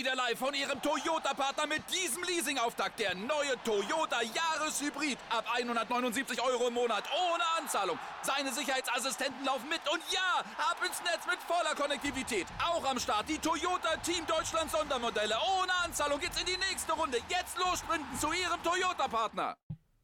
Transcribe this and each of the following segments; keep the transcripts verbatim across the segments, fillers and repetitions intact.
Niederlei von Ihrem Toyota-Partner mit diesem Leasing-Auftakt. Der neue Toyota Jahreshybrid. Ab hundertneunundsiebzig Euro im Monat. Ohne Anzahlung. Seine Sicherheitsassistenten laufen mit. Und ja, ab ins Netz mit voller Konnektivität. Auch am Start die Toyota Team Deutschland Sondermodelle. Ohne Anzahlung geht's in die nächste Runde. Jetzt los sprinten zu Ihrem Toyota-Partner.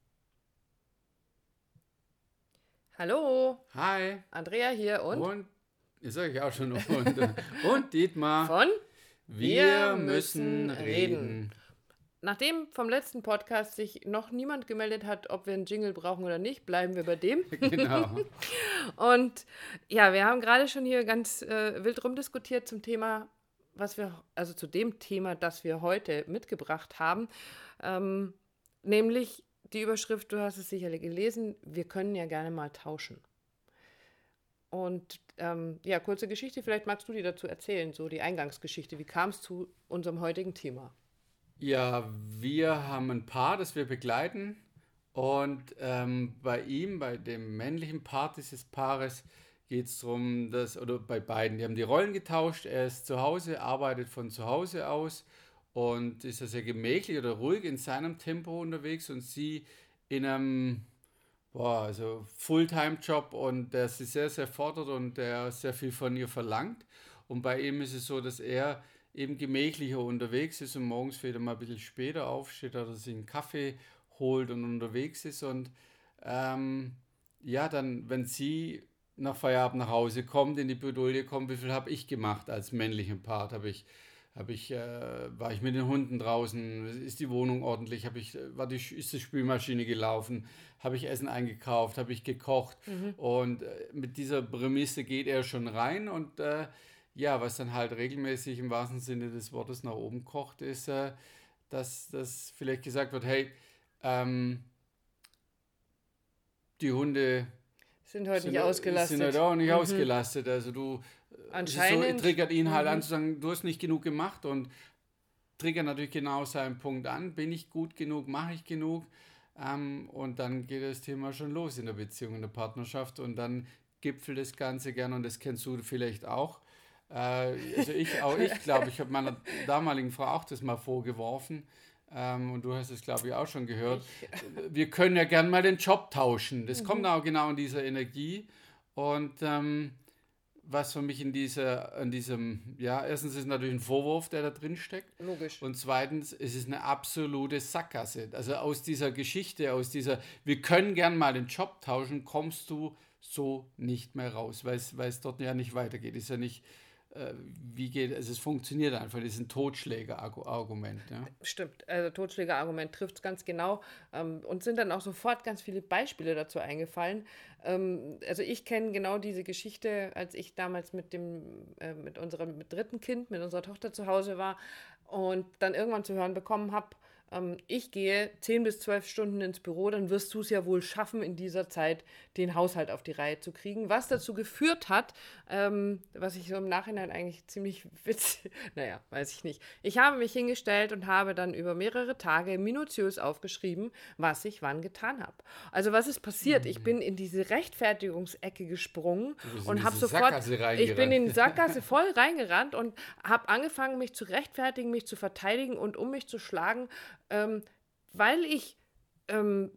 Hallo. Hi. Andrea hier und... Und, jetzt sage ich auch schon, und, und Dietmar. Von Wir müssen reden. Nachdem vom letzten Podcast sich noch niemand gemeldet hat, ob wir einen Jingle brauchen oder nicht, bleiben wir bei dem. Genau. Und ja, wir haben gerade schon hier ganz äh, wild rumdiskutiert zum Thema, was wir, also zu dem Thema, das wir heute mitgebracht haben. Ähm, nämlich die Überschrift, du hast es sicherlich gelesen, wir können ja gerne mal tauschen. Und ähm, ja, kurze Geschichte, vielleicht magst du die dazu erzählen, so die Eingangsgeschichte. Wie kam es zu unserem heutigen Thema? Ja, wir haben ein Paar, das wir begleiten. Und ähm, bei ihm, bei dem männlichen Part dieses Paares, geht es darum, dass, oder bei beiden, die haben die Rollen getauscht. Er ist zu Hause, arbeitet von zu Hause aus und ist sehr gemächlich oder ruhig in seinem Tempo unterwegs und sie in einem boah, also Fulltime-Job und der sie sehr, sehr fordert und der sehr viel von ihr verlangt. Und bei ihm ist es so, dass er eben gemächlicher unterwegs ist und morgens wieder mal ein bisschen später aufsteht oder sich einen Kaffee holt und unterwegs ist. Und ähm, ja, dann, wenn sie nach Feierabend nach Hause kommt, in die Bredouille kommt, wie viel habe ich gemacht als männlichen Part? Habe ich Habe ich, äh, war ich mit den Hunden draußen? Ist die Wohnung ordentlich? Habe ich, war die, ist die Spülmaschine gelaufen? Habe ich Essen eingekauft? Habe ich gekocht? Mhm. Und äh, mit dieser Prämisse geht er schon rein. Und äh, ja, was dann halt regelmäßig im wahrsten Sinne des Wortes nach oben kocht, ist, äh, dass, dass vielleicht gesagt wird, hey, ähm, die Hunde sind heute sind, nicht ausgelastet. Sind heute auch nicht mhm. ausgelastet. Also du Anscheinend. So, triggert ihn halt mhm. an zu sagen, du hast nicht genug gemacht und triggert natürlich genau seinen Punkt an. Bin ich gut genug? Mache ich genug? Ähm, und dann geht das Thema schon los in der Beziehung, in der Partnerschaft und dann gipfelt das Ganze gerne und das kennst du vielleicht auch. Äh, also ich auch, ich glaube, ich habe meiner damaligen Frau auch das mal vorgeworfen ähm, und du hast es, glaube ich, auch schon gehört. Ich, Wir können ja gerne mal den Job tauschen. Das mhm. kommt auch genau in dieser Energie und ähm, was für mich in dieser, in diesem, ja, erstens ist es natürlich ein Vorwurf, der da drin steckt. Logisch. Und zweitens ist es eine absolute Sackgasse. Also aus dieser Geschichte, aus dieser, wir können gern mal den Job tauschen, kommst du so nicht mehr raus, weil es, weil es dort ja nicht weitergeht. Ist ja nicht, äh, wie geht, also es funktioniert einfach, das ist ein Totschläger-Argument. Ja. Stimmt, also Totschläger-Argument trifft es ganz genau ähm, und sind dann auch sofort ganz viele Beispiele dazu eingefallen. Ähm, also ich kenne genau diese Geschichte, als ich damals mit dem, äh, mit unserem mit dritten Kind, mit unserer Tochter zu Hause war und dann irgendwann zu hören bekommen habe, ähm, ich gehe zehn bis zwölf Stunden ins Büro, dann wirst du es ja wohl schaffen, in dieser Zeit den Haushalt auf die Reihe zu kriegen. Was dazu geführt hat, ähm, was ich so im Nachhinein eigentlich ziemlich witzig, naja, weiß ich nicht. Ich habe mich hingestellt und habe dann über mehrere Tage minutiös aufgeschrieben, was ich wann getan habe. Also was ist passiert? Mhm. Ich bin in diese Rechtfertigungsecke gesprungen und habe sofort, ich bin in die Sackgasse voll reingerannt und habe angefangen, mich zu rechtfertigen, mich zu verteidigen und um mich zu schlagen, Ähm, weil ich, ähm,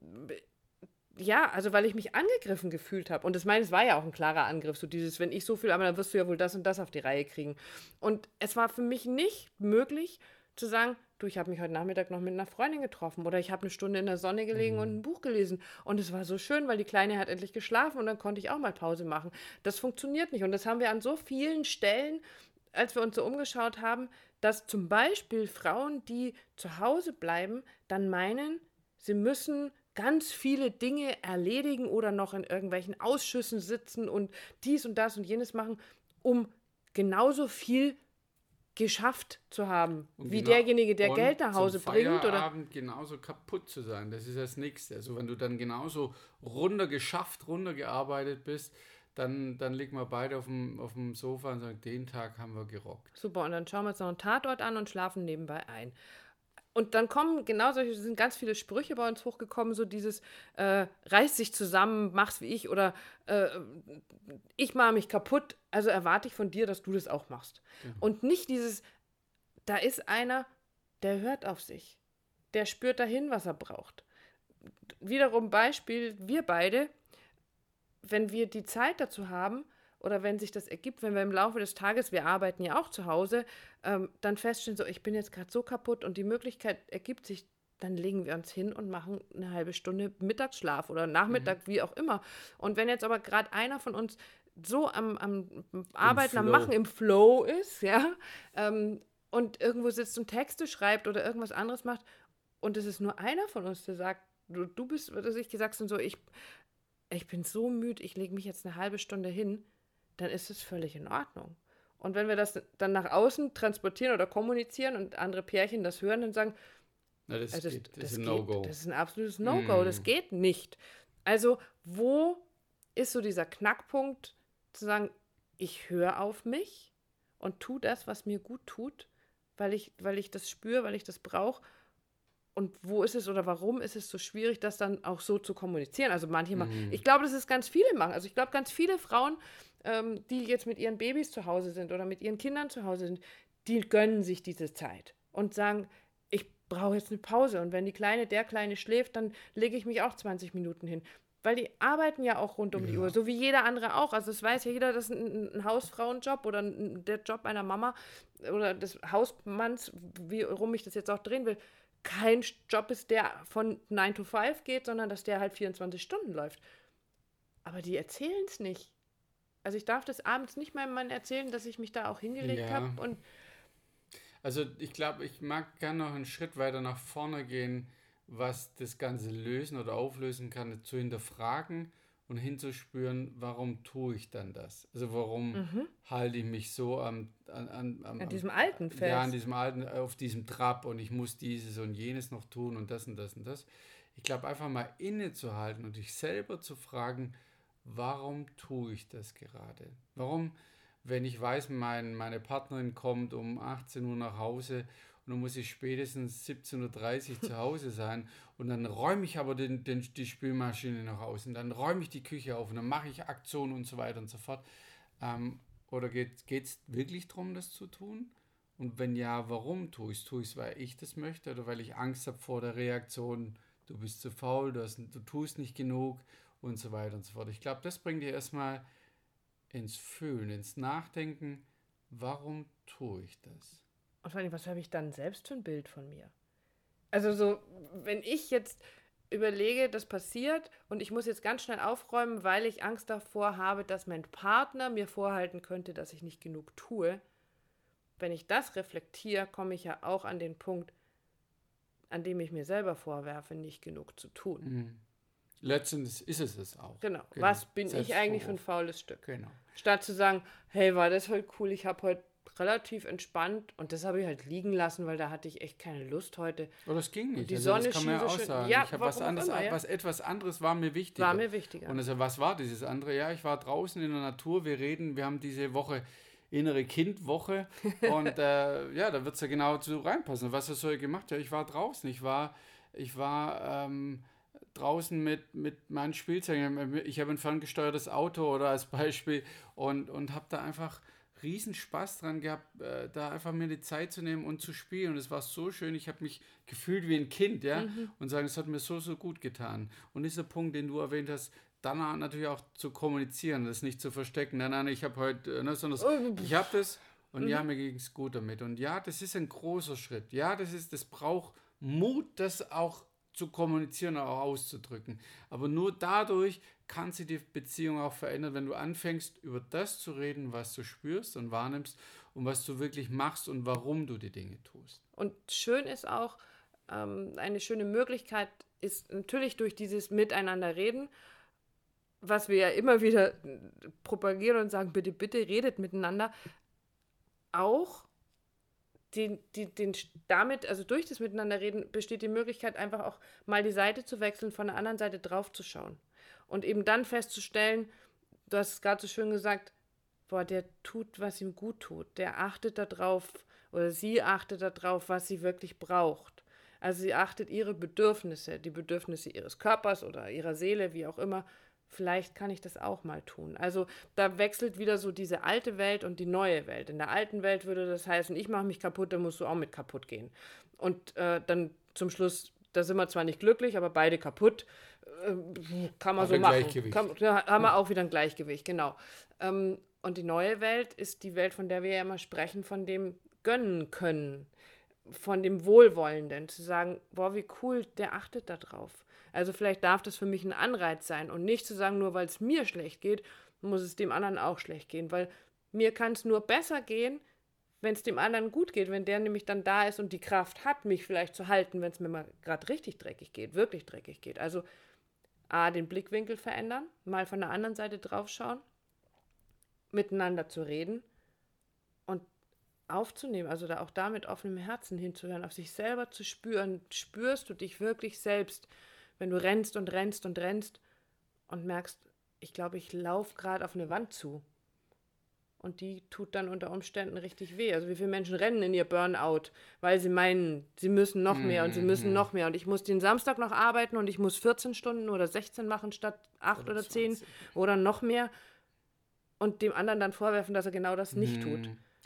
ja, also weil ich mich angegriffen gefühlt habe. Und das meine, es war ja auch ein klarer Angriff, so dieses, wenn ich so viel, aber dann wirst du ja wohl das und das auf die Reihe kriegen. Und es war für mich nicht möglich zu sagen, du, ich habe mich heute Nachmittag noch mit einer Freundin getroffen oder ich habe eine Stunde in der Sonne gelegen mhm. und ein Buch gelesen. Und es war so schön, weil die Kleine hat endlich geschlafen und dann konnte ich auch mal Pause machen. Das funktioniert nicht. Und das haben wir an so vielen Stellen, als wir uns so umgeschaut haben, dass zum Beispiel Frauen, die zu Hause bleiben, dann meinen, sie müssen ganz viele Dinge erledigen oder noch in irgendwelchen Ausschüssen sitzen und dies und das und jenes machen, um genauso viel geschafft zu haben, und wie genau, derjenige, der Geld nach Hause bringt. Oder Feierabend genauso kaputt zu sein, das ist das Nächste. Also wenn du dann genauso runtergeschafft, runtergearbeitet bist, Dann, dann liegen wir beide auf dem, auf dem Sofa und sagen, den Tag haben wir gerockt. Super, und dann schauen wir uns noch einen Tatort an und schlafen nebenbei ein. Und dann kommen genau solche, sind ganz viele Sprüche bei uns hochgekommen, so dieses, äh, reiß dich zusammen, mach's wie ich oder äh, ich mache mich kaputt, also erwarte ich von dir, dass du das auch machst. Mhm. Und nicht dieses, da ist einer, der hört auf sich. Der spürt dahin, was er braucht. Wiederum Beispiel, wir beide, wenn wir die Zeit dazu haben oder wenn sich das ergibt, wenn wir im Laufe des Tages, wir arbeiten ja auch zu Hause, ähm, dann feststellen, so, ich bin jetzt gerade so kaputt und die Möglichkeit ergibt sich, dann legen wir uns hin und machen eine halbe Stunde Mittagsschlaf oder Nachmittag, mhm. wie auch immer. Und wenn jetzt aber gerade einer von uns so am, am Arbeiten, am Machen, im Flow ist, ja, ähm, und irgendwo sitzt und Texte schreibt oder irgendwas anderes macht und es ist nur einer von uns, der sagt, du, du bist, was ich gesagt habe, so, ich, ich bin so müde, ich lege mich jetzt eine halbe Stunde hin, dann ist es völlig in Ordnung. Und wenn wir das dann nach außen transportieren oder kommunizieren und andere Pärchen das hören und sagen, Na, das, also geht, das, das das ist ein geht, No-Go. das ist ein absolutes No-Go, mm. das geht nicht. Also wo ist so dieser Knackpunkt, zu sagen, ich höre auf mich und tue das, was mir gut tut, weil ich, weil ich das spüre, weil ich das brauche. Und wo ist es oder warum ist es so schwierig, das dann auch so zu kommunizieren? Also manche machen, Mhm. ich glaube, dass es ganz viele machen. Also ich glaube, ganz viele Frauen, ähm, die jetzt mit ihren Babys zu Hause sind oder mit ihren Kindern zu Hause sind, die gönnen sich diese Zeit und sagen, ich brauche jetzt eine Pause. Und wenn die Kleine, der Kleine schläft, dann lege ich mich auch zwanzig Minuten hin. Weil die arbeiten ja auch rund um ja. die Uhr, so wie jeder andere auch. Also es weiß ja jeder, das ist ein, ein Hausfrauenjob oder ein, der Job einer Mama oder des Hausmanns, wie rum ich das jetzt auch drehen will, kein Job ist, der von nine to five geht, sondern dass der halt vierundzwanzig Stunden läuft. Aber die erzählen es nicht. Also ich darf das abends nicht meinem Mann erzählen, dass ich mich da auch hingelegt Ja. habe. Und also ich glaube, ich mag gerne noch einen Schritt weiter nach vorne gehen, was das Ganze lösen oder auflösen kann, zu hinterfragen und hinzuspüren, warum tue ich dann das? Also warum mhm. halte ich mich so am, an, an, am, an diesem alten fest? Ja, an diesem alten, auf diesem Trab und ich muss dieses und jenes noch tun und das und das und das. Ich glaube, einfach mal innezuhalten und dich selber zu fragen, warum tue ich das gerade? Warum, wenn ich weiß, mein, meine Partnerin kommt um achtzehn Uhr nach Hause und dann muss ich spätestens siebzehn Uhr dreißig zu Hause sein und dann räume ich aber den, den, die Spülmaschine noch aus und dann räume ich die Küche auf und dann mache ich Aktionen und so weiter und so fort. Ähm, oder geht es wirklich darum, das zu tun? Und wenn ja, warum tue ich es? Tue ich es, weil ich das möchte oder weil ich Angst habe vor der Reaktion, du bist zu faul, du, hast, du tust nicht genug und so weiter und so fort. Ich glaube, das bringt dir erstmal ins Fühlen, ins Nachdenken, warum tue ich das? Und vor allem, was habe ich dann selbst für ein Bild von mir? Also so, wenn ich jetzt überlege, das passiert und ich muss jetzt ganz schnell aufräumen, weil ich Angst davor habe, dass mein Partner mir vorhalten könnte, dass ich nicht genug tue. Wenn ich das reflektiere, komme ich ja auch an den Punkt, an dem ich mir selber vorwerfe, nicht genug zu tun. Mhm. Letztendlich ist es es auch. Genau. genau. Was bin ich eigentlich für ein faules Stück? Genau. Statt zu sagen, hey, war das heute cool, ich habe heute relativ entspannt und das habe ich halt liegen lassen, weil da hatte ich echt keine Lust heute. Aber das ging nicht. Und die also Sonne das kann man ja schien so auch schön. sagen. Ja, ich habe was anderes, immer, ja? was etwas anderes war mir wichtiger. War mir wichtiger. Und also was war dieses andere? Ja, ich war draußen in der Natur, wir reden, wir haben diese Woche innere Kindwoche und äh, ja, da wird es ja genau zu reinpassen. Was hast du gemacht? Ja, ich war draußen, ich war, ich war ähm, draußen mit, mit meinen Spielzeugen. Ich habe ein ferngesteuertes Auto oder als Beispiel und, und habe da einfach riesen Spaß dran gehabt, äh, da einfach mir die Zeit zu nehmen und zu spielen. Und es war so schön, ich habe mich gefühlt wie ein Kind, ja, mhm. und sagen, es hat mir so, so gut getan. Und dieser Punkt, den du erwähnt hast, dann natürlich auch zu kommunizieren, das nicht zu verstecken. Nein, nein, ich habe heute, ne, sondern oh. ich habe das und mhm. ja, mir ging es gut damit. Und ja, das ist ein großer Schritt. Ja, das ist, das braucht Mut, das auch zu kommunizieren, auch auszudrücken. Aber nur dadurch kann sich die Beziehung auch verändern, wenn du anfängst, über das zu reden, was du spürst und wahrnimmst und was du wirklich machst und warum du die Dinge tust. Und schön ist auch, ähm, eine schöne Möglichkeit ist natürlich durch dieses Miteinander reden, was wir ja immer wieder propagieren und sagen, bitte, bitte redet miteinander, auch Den, die, den, damit, also durch das Miteinanderreden besteht die Möglichkeit, einfach auch mal die Seite zu wechseln, von der anderen Seite drauf zu schauen. Und eben dann festzustellen, du hast es gerade so schön gesagt, boah, der tut, was ihm gut tut. Der achtet darauf oder sie achtet darauf, was sie wirklich braucht. Also sie achtet ihre Bedürfnisse, die Bedürfnisse ihres Körpers oder ihrer Seele, wie auch immer, vielleicht kann ich das auch mal tun. Also da wechselt wieder so diese alte Welt und die neue Welt. In der alten Welt würde das heißen, ich mache mich kaputt, dann musst du auch mit kaputt gehen. Und äh, dann zum Schluss, da sind wir zwar nicht glücklich, aber beide kaputt, äh, kann man Haben so wir machen. Gleichgewicht. Kann, da haben wir auch wieder ein Gleichgewicht, genau. Ähm, und die neue Welt ist die Welt, von der wir ja immer sprechen, von dem gönnen können, von dem Wohlwollenden, zu sagen, boah, wie cool, der achtet da drauf. Also vielleicht darf das für mich ein Anreiz sein und nicht zu sagen, nur weil es mir schlecht geht, muss es dem anderen auch schlecht gehen, weil mir kann es nur besser gehen, wenn es dem anderen gut geht, wenn der nämlich dann da ist und die Kraft hat, mich vielleicht zu halten, wenn es mir mal gerade richtig dreckig geht, wirklich dreckig geht. Also A, den Blickwinkel verändern, mal von der anderen Seite draufschauen, miteinander zu reden und aufzunehmen, also da auch da mit offenem Herzen hinzuhören, auf sich selber zu spüren. Spürst du dich wirklich selbst, wenn du rennst und rennst und rennst und merkst, ich glaube, ich laufe gerade auf eine Wand zu. Und die tut dann unter Umständen richtig weh. Also wie viele Menschen rennen in ihr Burnout, weil sie meinen, sie müssen noch mehr und sie müssen noch mehr. Und ich muss den Samstag noch arbeiten und ich muss vierzehn Stunden oder sechzehn machen statt acht oder zehn oder noch mehr. Und dem anderen dann vorwerfen, dass er genau das nicht tut.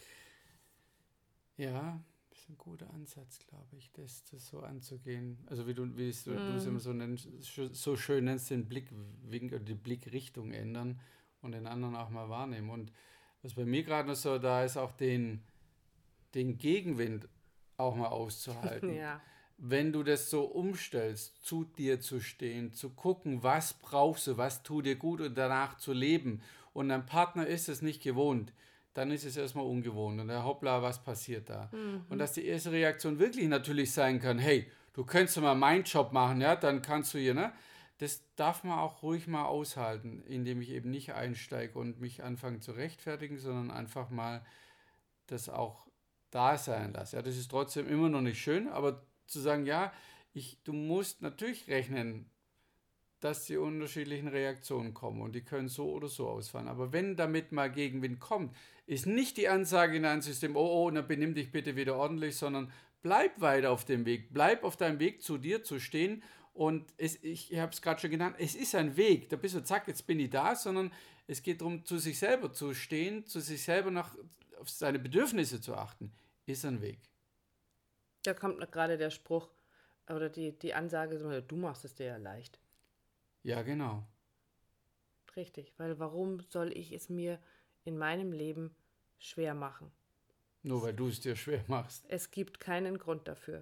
Ja, das ist ein guter Ansatz, glaube ich, das, das so anzugehen. Also wie du wie es, Mm. du es immer so, nennst, so schön nennst, den Blickwinkel oder die Blickrichtung ändern und den anderen auch mal wahrnehmen. Und was bei mir gerade noch so da ist, auch den, den Gegenwind auch mal auszuhalten. Ja. Wenn du das so umstellst, zu dir zu stehen, zu gucken, was brauchst du, was tut dir gut und danach zu leben. Und dein Partner ist es nicht gewohnt, dann ist es erstmal ungewohnt. Und der hoppla, was passiert da? Mhm. Und dass die erste Reaktion wirklich natürlich sein kann, hey, du könntest mal meinen Job machen, ja, dann kannst du hier, ne? Das darf man auch ruhig mal aushalten, indem ich eben nicht einsteige und mich anfange zu rechtfertigen, sondern einfach mal das auch da sein lasse. Ja, das ist trotzdem immer noch nicht schön, aber zu sagen, ja, ich, du musst natürlich rechnen, dass die unterschiedlichen Reaktionen kommen und die können so oder so ausfallen. Aber wenn damit mal Gegenwind kommt, ist nicht die Ansage in deinem System, oh, oh, dann benimm dich bitte wieder ordentlich, sondern bleib weiter auf dem Weg, bleib auf deinem Weg zu dir zu stehen und es, ich, ich habe es gerade schon genannt, es ist ein Weg, da bist du, zack, jetzt bin ich da, sondern es geht darum, zu sich selber zu stehen, zu sich selber nach, auf seine Bedürfnisse zu achten, ist ein Weg. Da kommt gerade der Spruch oder die, die Ansage, du machst es dir ja leicht. Ja, genau. Richtig, weil warum soll ich es mir in meinem Leben schwer machen? Nur weil du es dir schwer machst. Es gibt keinen Grund dafür.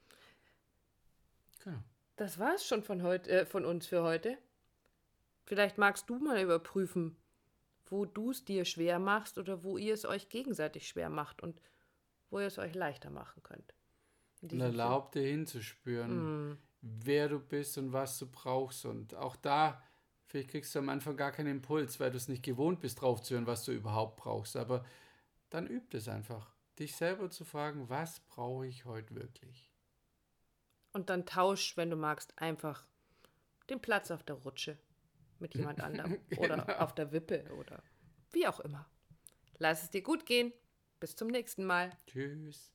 Genau. Das war es schon von, heut, äh, von uns für heute. Vielleicht magst du mal überprüfen, wo du es dir schwer machst oder wo ihr es euch gegenseitig schwer macht und wo ihr es euch leichter machen könnt. Und erlaub dir hinzuspüren, mm. wer du bist und was du brauchst. Und auch da, vielleicht kriegst du am Anfang gar keinen Impuls, weil du es nicht gewohnt bist, drauf zu hören, was du überhaupt brauchst. Aber dann üb es einfach, dich selber zu fragen, was brauche ich heute wirklich? Und dann tausch, wenn du magst, einfach den Platz auf der Rutsche mit jemand anderem genau. Oder auf der Wippe oder wie auch immer. Lass es dir gut gehen. Bis zum nächsten Mal. Tschüss.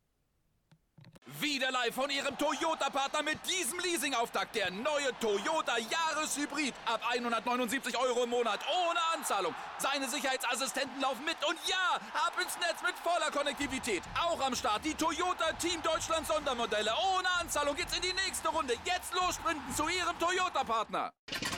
Wieder live von Ihrem Toyota-Partner mit diesem Leasing-Auftakt. Der neue Toyota Jahreshybrid. Ab hundertneunundsiebzig Euro im Monat. Ohne Anzahlung. Seine Sicherheitsassistenten laufen mit. Und ja, ab ins Netz mit voller Konnektivität. Auch am Start die Toyota Team Deutschland Sondermodelle. Ohne Anzahlung geht's in die nächste Runde. Jetzt los sprinten zu Ihrem Toyota-Partner.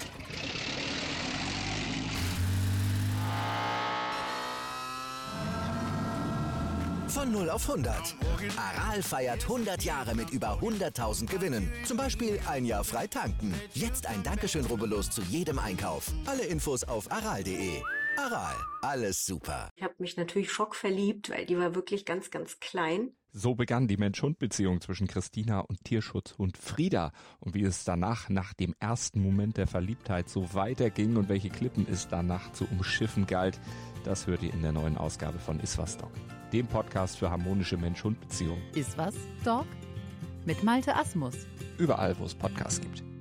Von null auf hundert. Aral feiert hundert Jahre mit über hunderttausend Gewinnen. Zum Beispiel ein Jahr frei tanken. Jetzt ein Dankeschön, rubbellos zu jedem Einkauf. Alle Infos auf aral punkt de. Aral, alles super. Ich habe mich natürlich schockverliebt, weil die war wirklich ganz, ganz klein. So begann die Mensch-Hund-Beziehung zwischen Christina und Tierschutzhund Frieda. Und wie es danach, nach dem ersten Moment der Verliebtheit, so weiterging und welche Klippen es danach zu umschiffen galt, das hört ihr in der neuen Ausgabe von Iswas Dog, dem Podcast für harmonische Mensch-Hund-Beziehungen. Iswas Dog mit Malte Asmus. Überall, wo es Podcasts gibt.